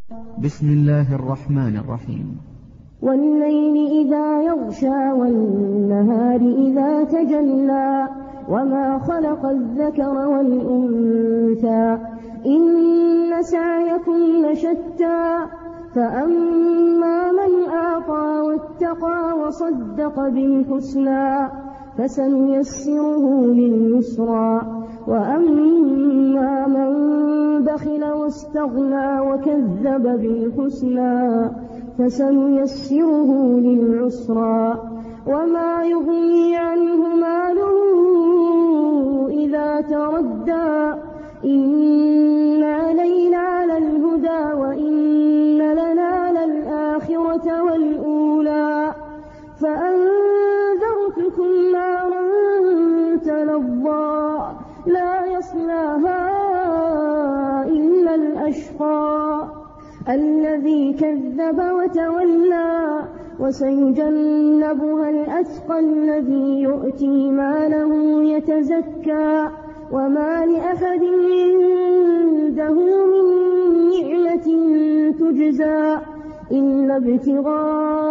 بسم الله الرحمن الرحيم. والليل إذا يغشى والنهار إذا تجلى وما خلق الذكر والأنثى إن سعيكم لشتى فأما من أعطى واتقى وصدق بالحسنى فسنيسره لليسرى وأما من بخل واستغنى وكذب بالحسنى فسنيسره للعسرى وما يغني عنه ماله إذا تردى إن علينا للهدى وإن لنا للآخرة والأولى فأنذرتكم نارا تلظى لا يصلاها إلا الأشقى الذي كذب وتولى وسيجنبها الأتقى الذي يؤتي ماله يتزكى وما لأحد عنده من نعمة تجزى إلا ابتغاء